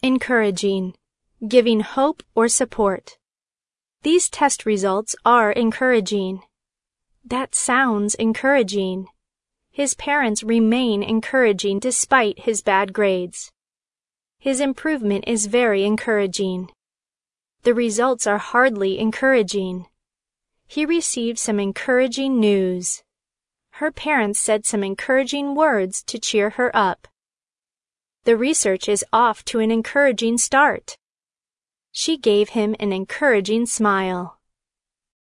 Encouraging, giving hope or support. These test results are encouraging. That sounds encouraging. His parents remain encouraging despite his bad grades. His improvement is very encouraging. The results are hardly encouraging. He received some encouraging news. Her parents said some encouraging words to cheer her up. The research is off to an encouraging start. She gave him an encouraging smile.